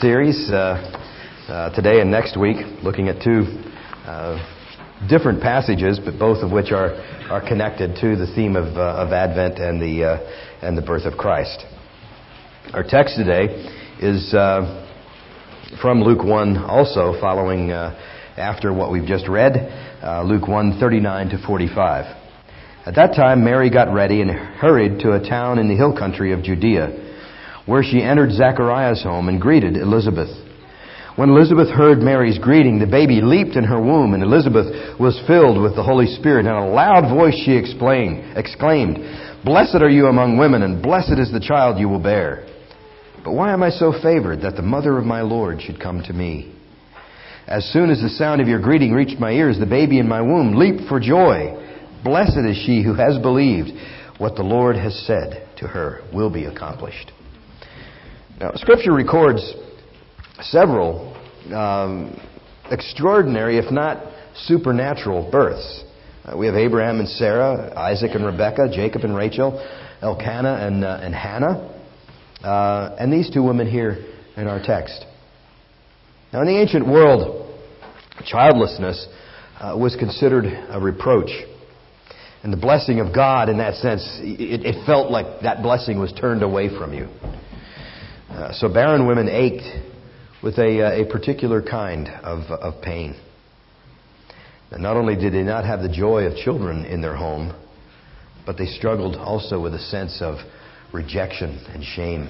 series today and next week, looking at two different passages, but both of which are connected to the theme of Advent and the birth of Christ. Our text today is from Luke 1, also following after what we've just read, Luke 1:39 to 45. At that time, Mary got ready and hurried to a town in the hill country of Judea, where she entered Zachariah's home and greeted Elizabeth. When Elizabeth heard Mary's greeting, the baby leaped in her womb, and Elizabeth was filled with the Holy Spirit. In a loud voice she exclaimed, "Blessed are you among women, and blessed is the child you will bear. But why am I so favored that the mother of my Lord should come to me? As soon as the sound of your greeting reached my ears, the baby in my womb leaped for joy. Blessed is she who has believed. What the Lord has said to her will be accomplished." Now, Scripture records several extraordinary, if not supernatural, births. We have Abraham and Sarah, Isaac and Rebekah, Jacob and Rachel, Elkanah and Hannah, and these two women here in our text. Now, in the ancient world, childlessness was considered a reproach. And the blessing of God, in that sense, it felt like that blessing was turned away from you. So barren women ached with a particular kind of pain. And not only did they not have the joy of children in their home, but they struggled also with a sense of rejection and shame.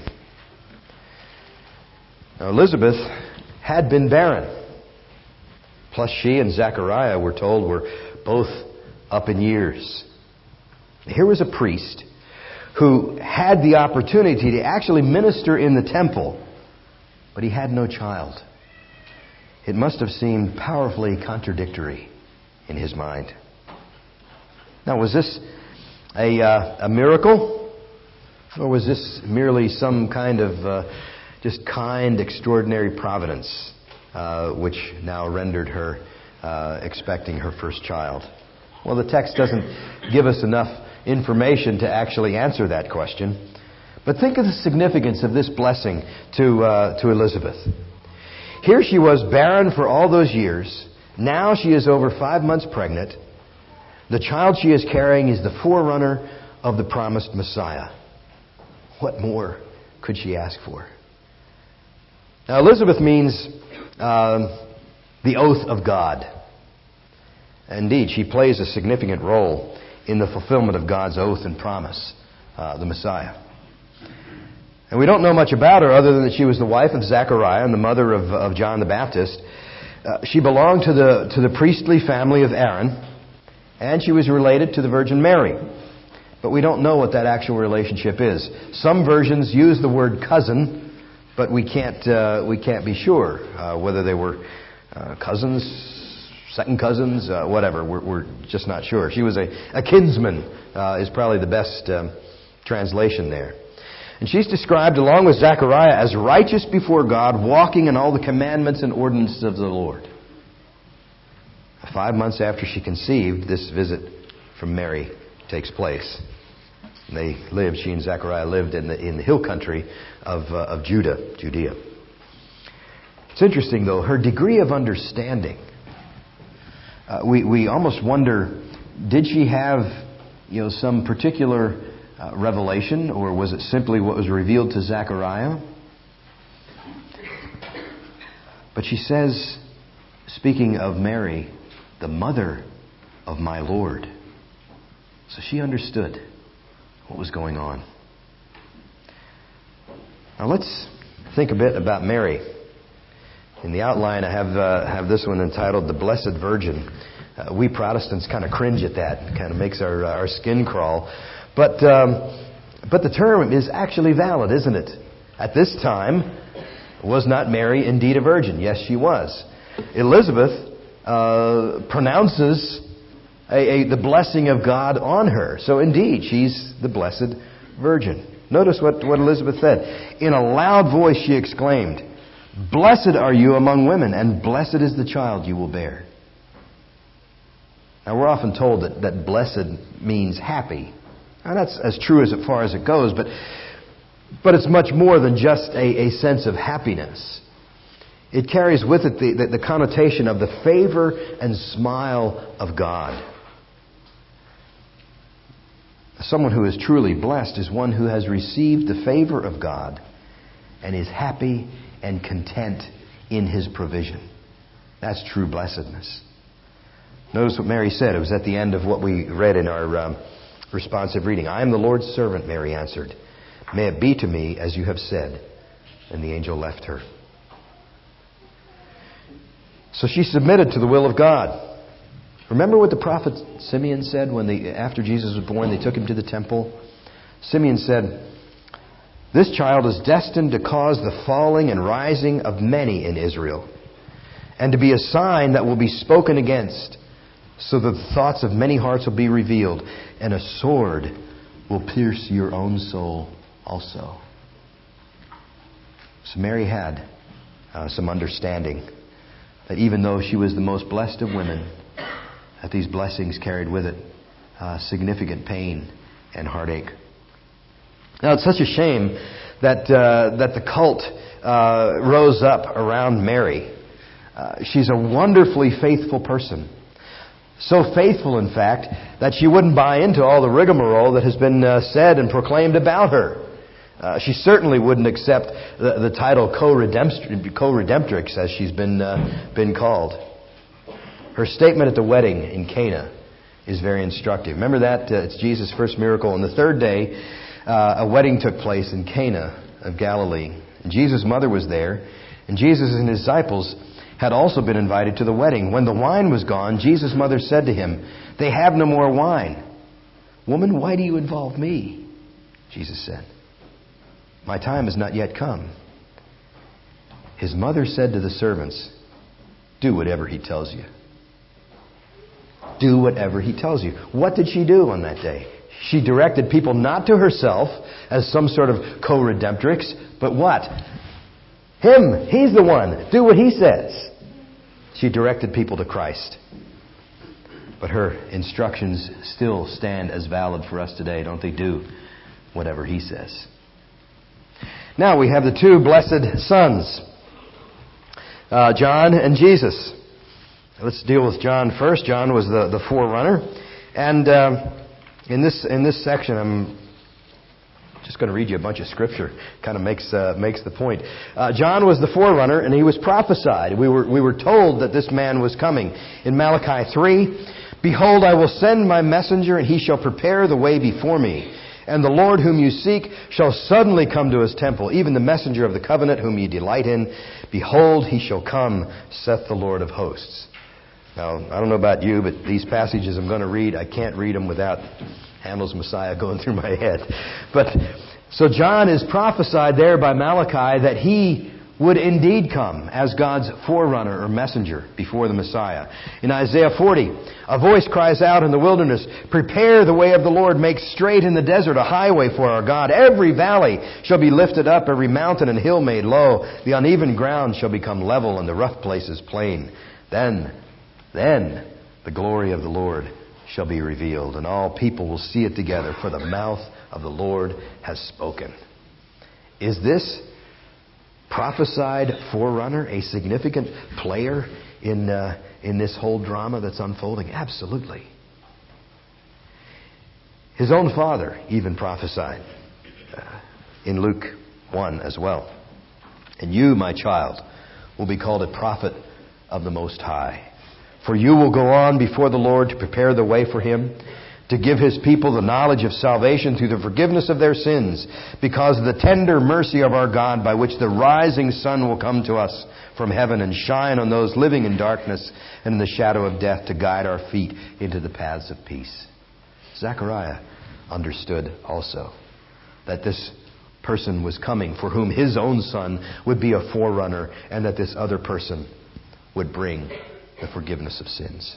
Now, Elizabeth had been barren. Plus, she and Zachariah, we're told, were both up in years. Here was a priest who had the opportunity to actually minister in the temple, but he had no child. It must have seemed powerfully contradictory in his mind. Now, was this a miracle? Or was this merely some kind of just kind, extraordinary providence, which now rendered her expecting her first child? Well, the text doesn't give us enough information to actually answer that question. But think of the significance of this blessing to Elizabeth. Here she was barren for all those years. Now she is over 5 months pregnant. The child she is carrying is the forerunner of the promised Messiah. What more could she ask for? Now, Elizabeth means the oath of God. Indeed, she plays a significant role in the fulfillment of God's oath and promise, the Messiah. And we don't know much about her other than that she was the wife of Zachariah and the mother of John the Baptist. She belonged to the priestly family of Aaron, and she was related to the Virgin Mary. But we don't know what that actual relationship is. Some versions use the word cousin, but we can't be sure whether they were cousins, second cousins, whatever. We're just not sure. She was a kinsman, is probably the best translation there. And she's described, along with Zechariah, as righteous before God, walking in all the commandments and ordinances of the Lord. 5 months after she conceived, this visit from Mary takes place. She and Zechariah lived in the hill country of Judea. It's interesting, though, her degree of understanding. We almost wonder, did she have some particular revelation, or was it simply what was revealed to Zechariah? But she says, speaking of Mary, the mother of my Lord. So she understood what was going on. Now let's think a bit about Mary. In the outline, I have this one entitled "The Blessed Virgin." We Protestants kind of cringe at that. It kind of makes our skin crawl. But the term is actually valid, isn't it? At this time, was not Mary indeed a virgin? Yes, she was. Elizabeth pronounces the blessing of God on her. So indeed, she's the Blessed Virgin. Notice what Elizabeth said. In a loud voice she exclaimed, "Blessed are you among women, and blessed is the child you will bear." Now, we're often told that blessed means happy. Now, that's as true as far as it goes, but it's much more than just a sense of happiness. it carries with it the connotation of the favor and smile of God. Someone who is truly blessed is one who has received the favor of God and is happy and content in His provision. That's true blessedness. Notice what Mary said. It was at the end of what we read in our responsive reading. I am the Lord's servant, Mary answered. May it be to me as you have said. And the angel left her. So she submitted to the will of God. Remember what the prophet Simeon said after Jesus was born, they took him to the temple? Simeon said, this child is destined to cause the falling and rising of many in Israel, and to be a sign that will be spoken against, so that the thoughts of many hearts will be revealed, and a sword will pierce your own soul also. So Mary had some understanding that even though she was the most blessed of women, that these blessings carried with it significant pain and heartache. Now, it's such a shame that the cult rose up around Mary. She's a wonderfully faithful person. So faithful, in fact, that she wouldn't buy into all the rigmarole that has been said and proclaimed about her. She certainly wouldn't accept the title co-redemptrix, as she's been called. Her statement at the wedding in Cana is very instructive. Remember that? It's Jesus' first miracle. On the third day, a wedding took place in Cana of Galilee. And Jesus' mother was there, and Jesus and His disciples had also been invited to the wedding. When the wine was gone, Jesus' mother said to Him, they have no more wine. Woman, why do you involve me? Jesus said, my time has not yet come. His mother said to the servants, do whatever He tells you. Do whatever He tells you. What did she do on that day? She directed people not to herself as some sort of co-redemptrix, but what? Him. He's the one. Do what He says. She directed people to Christ. But her instructions still stand as valid for us today, don't they? Do whatever He says. Now we have the two blessed sons, John and Jesus. Let's deal with John first. John was the forerunner. And in this section, I'm just going to read you a bunch of scripture. Kind of makes the point. John was the forerunner, and he was prophesied. We were told that this man was coming. In Malachi 3, behold, I will send my messenger, and he shall prepare the way before me. And the Lord whom you seek shall suddenly come to His temple, even the messenger of the covenant whom you delight in. Behold, he shall come, saith the Lord of hosts. Now, I don't know about you, but these passages I'm going to read, I can't read them without Handel's Messiah going through my head. But so John is prophesied there by Malachi that he would indeed come as God's forerunner or messenger before the Messiah. In Isaiah 40, a voice cries out in the wilderness, prepare the way of the Lord, make straight in the desert a highway for our God. Every valley shall be lifted up, every mountain and hill made low. The uneven ground shall become level and the rough places plain. Then the glory of the Lord shall be revealed, and all people will see it together, for the mouth of the Lord has spoken. Is this prophesied forerunner a significant player in this whole drama that's unfolding? Absolutely. His own father even prophesied in Luke 1 as well. And you, my child, will be called a prophet of the Most High. For you will go on before the Lord to prepare the way for Him, to give His people the knowledge of salvation through the forgiveness of their sins, because of the tender mercy of our God, by which the rising sun will come to us from heaven and shine on those living in darkness and in the shadow of death, to guide our feet into the paths of peace. Zechariah understood also that this person was coming for whom his own son would be a forerunner, and that this other person would bring the forgiveness of sins.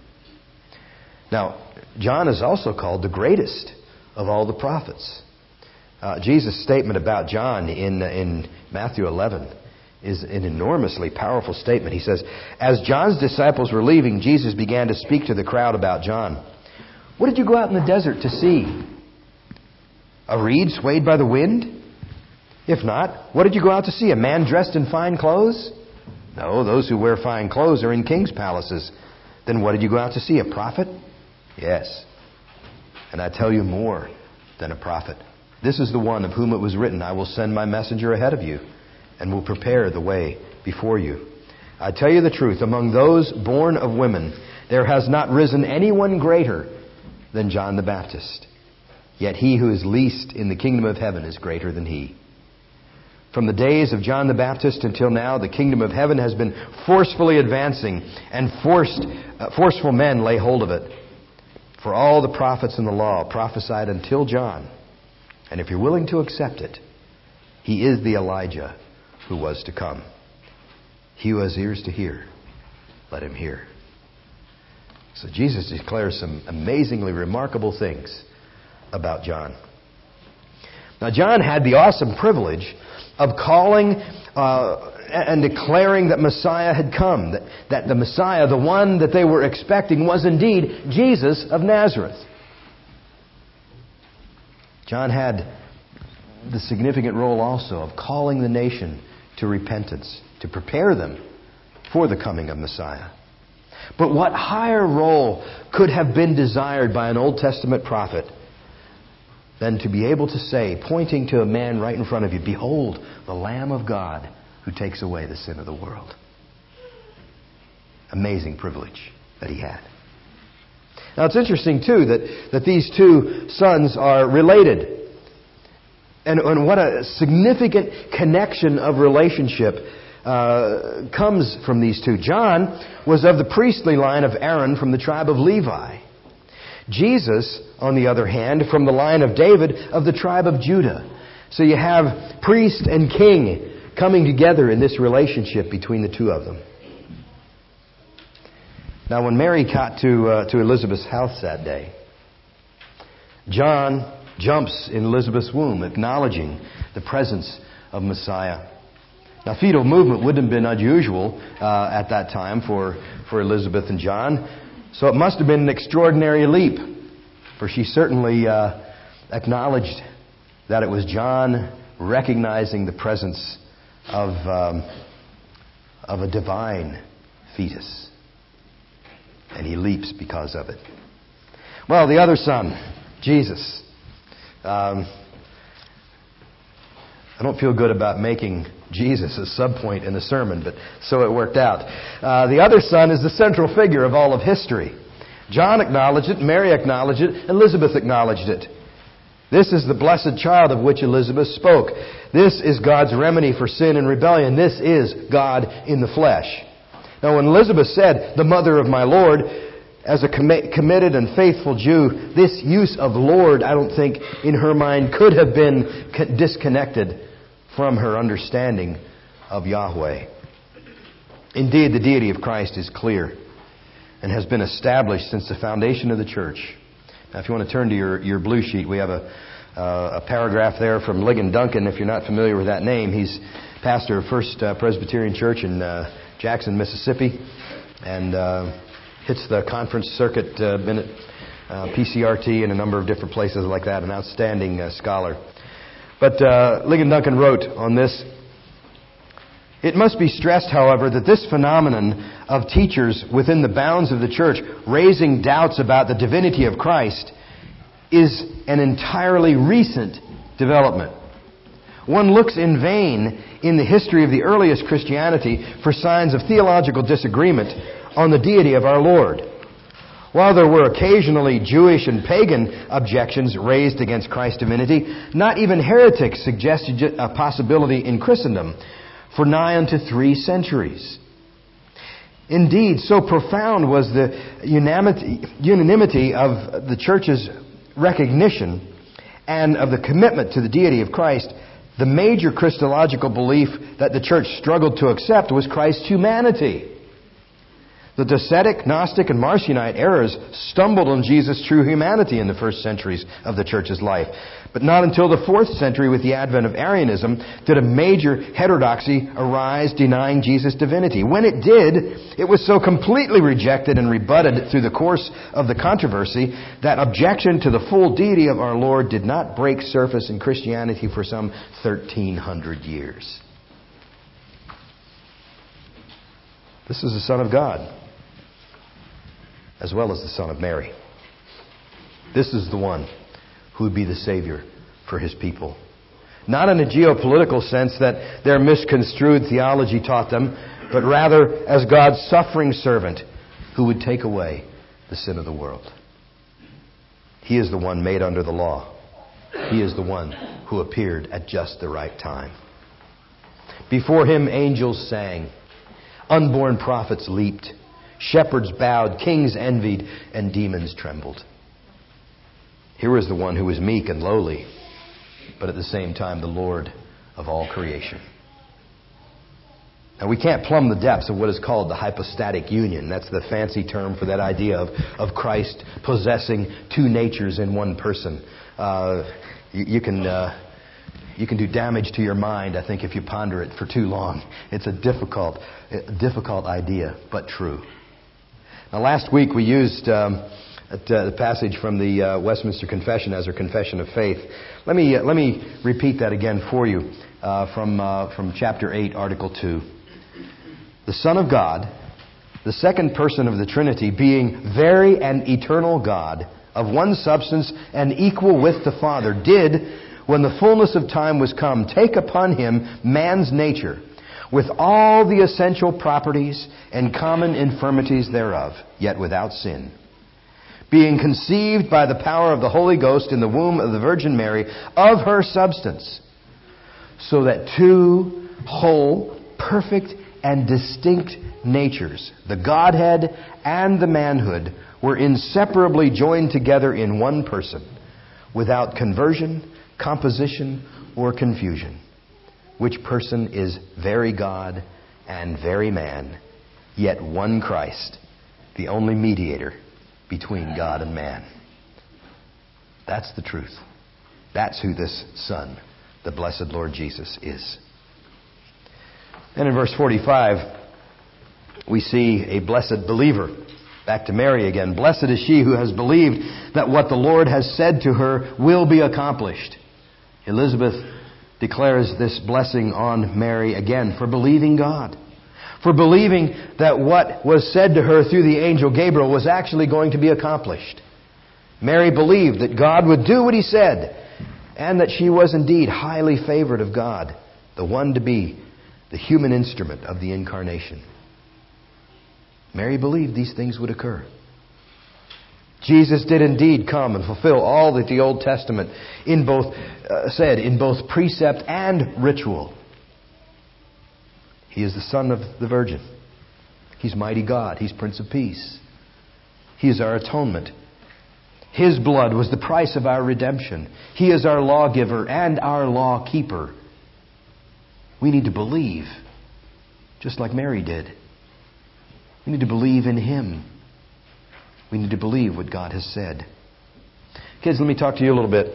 Now, John is also called the greatest of all the prophets. Jesus' statement about John in Matthew 11 is an enormously powerful statement. He says, as John's disciples were leaving, Jesus began to speak to the crowd about John. What did you go out in the desert to see? A reed swayed by the wind? If not, what did you go out to see? A man dressed in fine clothes? No, those who wear fine clothes are in king's palaces. Then what did you go out to see? A prophet? Yes. And I tell you more than a prophet. This is the one of whom it was written, I will send my messenger ahead of you and will prepare the way before you. I tell you the truth, among those born of women, there has not risen anyone greater than John the Baptist. Yet he who is least in the kingdom of heaven is greater than he. From the days of John the Baptist until now, the kingdom of heaven has been forcefully advancing, and forceful men lay hold of it. For all the prophets in the law prophesied until John. And if you're willing to accept it, he is the Elijah who was to come. He who has ears to hear, let him hear. So Jesus declares some amazingly remarkable things about John. Now, John had the awesome privilege of calling and declaring that Messiah had come, that the Messiah, the one that they were expecting, was indeed Jesus of Nazareth. John had the significant role also of calling the nation to repentance, to prepare them for the coming of Messiah. But what higher role could have been desired by an Old Testament prophet than to be able to say, pointing to a man right in front of you, behold, the Lamb of God who takes away the sin of the world. Amazing privilege that he had. Now it's interesting too that these two sons are related. And what a significant connection of relationship comes from these two. John was of the priestly line of Aaron from the tribe of Levi. Jesus, on the other hand, from the line of David of the tribe of Judah. So you have priest and king coming together in this relationship between the two of them. Now when Mary got to Elizabeth's house that day, John jumps in Elizabeth's womb, acknowledging the presence of Messiah. Now, fetal movement wouldn't have been unusual at that time for Elizabeth and John, so it must have been an extraordinary leap, for she certainly acknowledged that it was John recognizing the presence of a divine fetus, and he leaps because of it. Well, the other son, Jesus. I don't feel good about making Jesus a subpoint in the sermon, but so it worked out. The other son is the central figure of all of history. John acknowledged it, Mary acknowledged it, Elizabeth acknowledged it. This is the blessed child of which Elizabeth spoke. This is God's remedy for sin and rebellion. This is God in the flesh. Now when Elizabeth said, the mother of my Lord, as a committed and faithful Jew, this use of Lord, I don't think, in her mind could have been disconnected from her understanding of Yahweh. Indeed, the deity of Christ is clear and has been established since the foundation of the church. Now, if you want to turn to your blue sheet, we have a paragraph there from Ligon Duncan. If you're not familiar with that name, he's pastor of First Presbyterian Church in Jackson, Mississippi, and hits the conference circuit, been at PCRT and a number of different places like that, an outstanding scholar. But Ligon Duncan wrote on this, it must be stressed, however, that this phenomenon of teachers within the bounds of the church raising doubts about the divinity of Christ is an entirely recent development. One looks in vain in the history of the earliest Christianity for signs of theological disagreement on the deity of our Lord. While there were occasionally Jewish and pagan objections raised against Christ's divinity, not even heretics suggested a possibility in Christendom for nigh unto 3 centuries. Indeed, so profound was the unanimity of the church's recognition and of the commitment to the deity of Christ, the major Christological belief that the church struggled to accept was Christ's humanity. The Docetic, Gnostic, and Marcionite errors stumbled on Jesus' true humanity in the first centuries of the church's life. But not until the 4th century, with the advent of Arianism, did a major heterodoxy arise denying Jesus' divinity. When it did, it was so completely rejected and rebutted through the course of the controversy that objection to the full deity of our Lord did not break surface in Christianity for some 1,300 years. This is the Son of God, as well as the Son of Mary. This is the one who would be the Savior for His people. Not in a geopolitical sense that their misconstrued theology taught them, but rather as God's suffering servant who would take away the sin of the world. He is the one made under the law. He is the one who appeared at just the right time. Before Him, angels sang. Unborn prophets leaped. Shepherds bowed. Kings envied. And demons trembled. Here is the one who is meek and lowly, but at the same time the Lord of all creation. Now, we can't plumb the depths of what is called the hypostatic union. That's the fancy term for that idea of Christ possessing two natures in one person. You can do damage to your mind, I think, if you ponder it for too long. It's a difficult idea, but true. Now, last week we used the passage from the Westminster Confession as our confession of faith. Let me repeat that again for you from chapter 8, Article 2. The Son of God, the second person of the Trinity, being very and eternal God, of one substance and equal with the Father, did, when the fullness of time was come, take upon Him man's nature, with all the essential properties and common infirmities thereof, yet without sin. Being conceived by the power of the Holy Ghost in the womb of the Virgin Mary, of her substance, so that two whole, perfect, and distinct natures, the Godhead and the manhood, were inseparably joined together in one person, without conversion, composition, or confusion. Which person is very God and very man, yet one Christ, the only mediator between God and man. That's the truth. That's who this Son, the blessed Lord Jesus, is. And in verse 45, we see a blessed believer. Back to Mary again. Blessed is she who has believed that what the Lord has said to her will be accomplished. Elizabeth declares this blessing on Mary again for believing God. For believing that what was said to her through the angel Gabriel was actually going to be accomplished. Mary believed that God would do what He said, and that she was indeed highly favored of God, the one to be the human instrument of the incarnation. Mary believed these things would occur. Jesus did indeed come and fulfill all that the Old Testament said in both precept and ritual. He is the Son of the Virgin. He's mighty God. He's Prince of Peace. He is our atonement. His blood was the price of our redemption. He is our lawgiver and our law keeper. We need to believe, just like Mary did. We need to believe in Him. We need to believe what God has said. Kids, let me talk to you a little bit.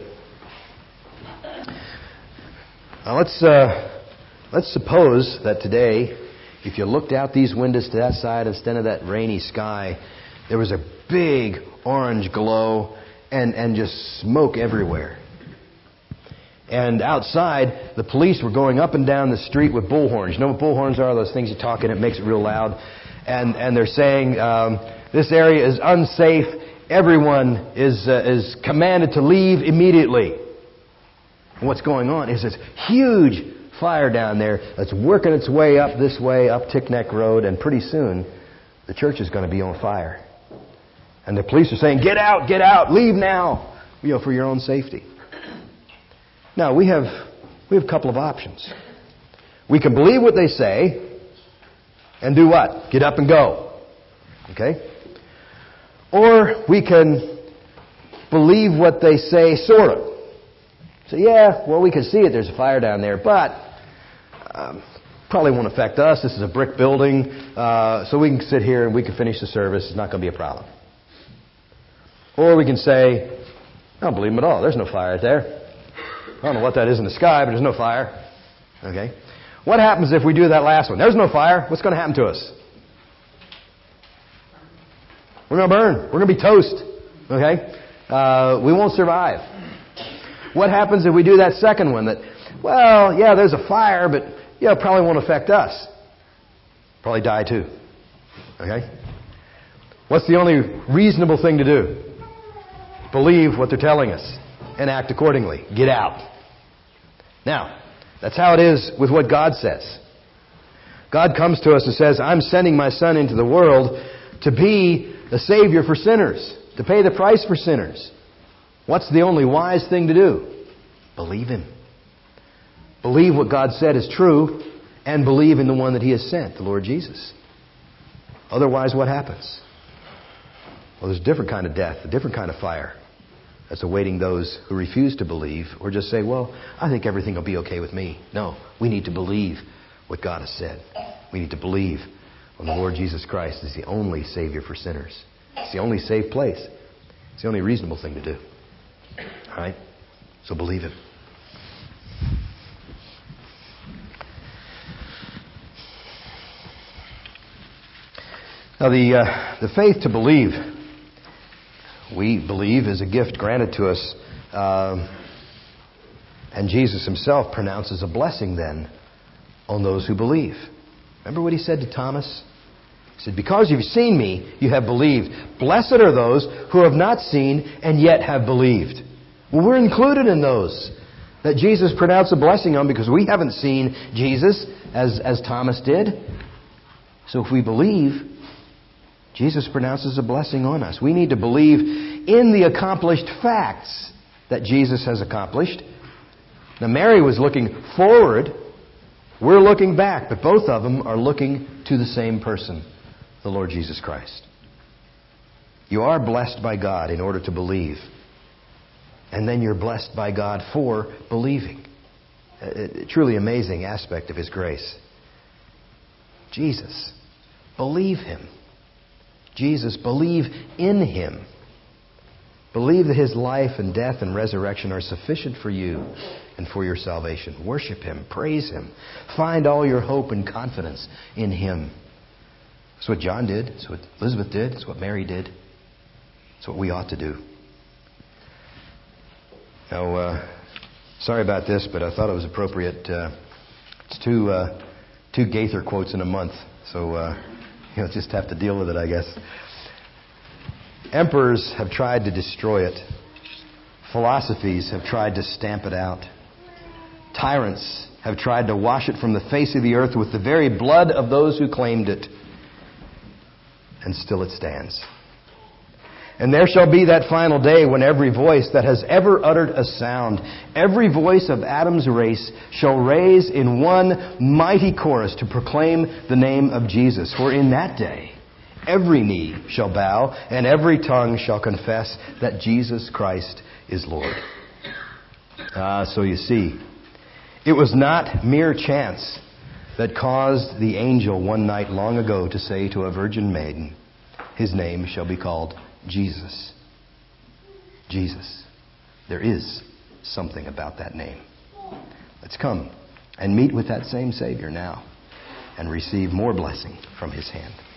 Now let's suppose that today, if you looked out these windows to that side instead of that rainy sky, there was a big orange glow and just smoke everywhere. And outside, the police were going up and down the street with bullhorns. You know what bullhorns are? Those things you talk in, it makes it real loud. And they're saying, this area is unsafe. Everyone is commanded to leave immediately. And what's going on is this huge fire down there that's working its way up this way, up Tickneck Road, and pretty soon the church is going to be on fire. And the police are saying, get out, leave now, for your own safety. Now, we have a couple of options. We can believe what they say and do what? Get up and go. Okay? Or we can believe what they say, sort of. So, we can see it. There's a fire down there, but probably won't affect us. This is a brick building, so we can sit here and we can finish the service. It's not going to be a problem. Or we can say, I don't believe them at all. There's no fire out there. I don't know what that is in the sky, but there's no fire. Okay? What happens if we do that last one? There's no fire. What's going to happen to us? We're going to burn. We're going to be toast. Okay? We won't survive. What happens if we do that second one? There's a fire, but it probably won't affect us. Probably die too. Okay? What's the only reasonable thing to do? Believe what they're telling us and act accordingly. Get out. Now, that's how it is with what God says. God comes to us and says, I'm sending my Son into the world to be the Savior for sinners, to pay the price for sinners. What's the only wise thing to do? Believe Him. Believe what God said is true and believe in the one that He has sent, the Lord Jesus. Otherwise, what happens? Well, there's a different kind of death, a different kind of fire that's awaiting those who refuse to believe or just say, well, I think everything will be okay with me. No, we need to believe what God has said. We need to believe on the Lord Jesus Christ as the only Savior for sinners. It's the only safe place. It's the only reasonable thing to do. All right? So believe Him. Now, the faith to believe, we believe, is a gift granted to us. And Jesus Himself pronounces a blessing then on those who believe. Remember what He said to Thomas? He said, because you've seen me, you have believed. Blessed are those who have not seen and yet have believed. Well, we're included in those that Jesus pronounced a blessing on because we haven't seen Jesus as Thomas did. So if we believe, Jesus pronounces a blessing on us. We need to believe in the accomplished facts that Jesus has accomplished. Now, Mary was looking forward. We're looking back. But both of them are looking to the same person, the Lord Jesus Christ. You are blessed by God in order to believe. And then you're blessed by God for believing. A truly amazing aspect of His grace. Jesus. Believe Him. Jesus, believe in Him. Believe that His life and death and resurrection are sufficient for you and for your salvation. Worship Him. Praise Him. Find all your hope and confidence in Him. That's what John did. That's what Elizabeth did. That's what Mary did. That's what we ought to do. Now, sorry about this, but I thought it was appropriate. It's two Gaither quotes in a month. So, just have to deal with it, I guess. Emperors have tried to destroy it. Philosophies have tried to stamp it out. Tyrants have tried to wash it from the face of the earth with the very blood of those who claimed it. And still it stands. And there shall be that final day when every voice that has ever uttered a sound, every voice of Adam's race, shall raise in one mighty chorus to proclaim the name of Jesus. For in that day, every knee shall bow and every tongue shall confess that Jesus Christ is Lord. So you see, it was not mere chance that caused the angel one night long ago to say to a virgin maiden, His name shall be called Jesus. Jesus. There is something about that name. Let's come and meet with that same Savior now and receive more blessing from His hand.